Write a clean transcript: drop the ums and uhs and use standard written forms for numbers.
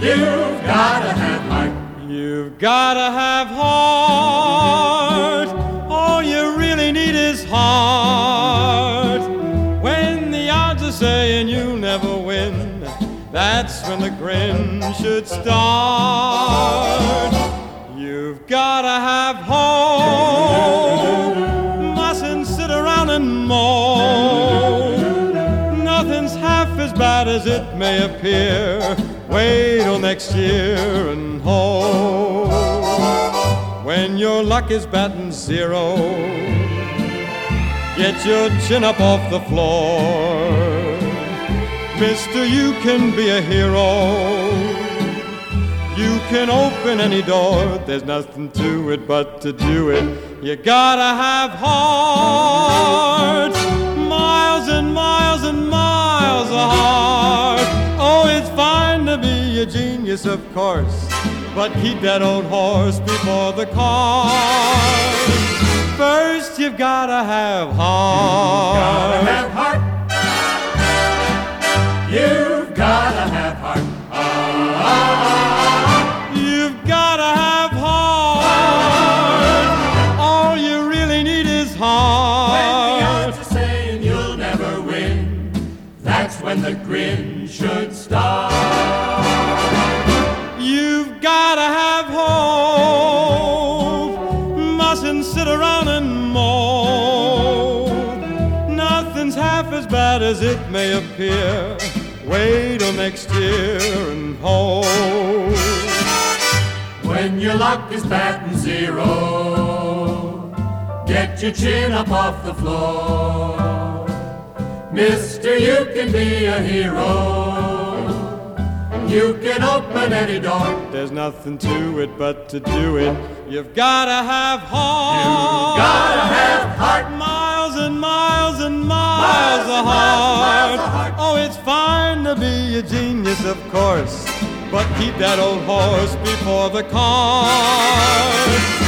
You've gotta have heart. You've gotta have heart. All you really need is heart. When the odds are saying you'll never win, that's when the grin should start. You've gotta have hope. Mustn't sit around and moan. Nothing's half as bad as it may appear. Wait till next year and hope. When your luck is batting zero, get your chin up off the floor. Mister, you can be a hero. You can open any door. There's nothing to it but to do it. You gotta have heart. Miles and miles and miles of heart. Oh, it's fine to be a genius, of course, but keep that old horse before the cart. First, you've gotta have heart. You've gotta have heart. You've gotta have heart. You've gotta have heart. All you really need is heart. When the odds are saying you'll never win, that's when the grin should start. You've gotta have hope. Mustn't sit around and moan. Nothing's half as bad as it may appear. Wait till next year and hope. When your luck is batting zero, get your chin up off the floor. Mister, you can be a hero. You can open any door. There's nothing to it but to do it. You've gotta have heart. You've gotta have heart. Miles and miles and miles of heart. Oh, it's fine to be a genius, of course, but keep that old horse before the cart.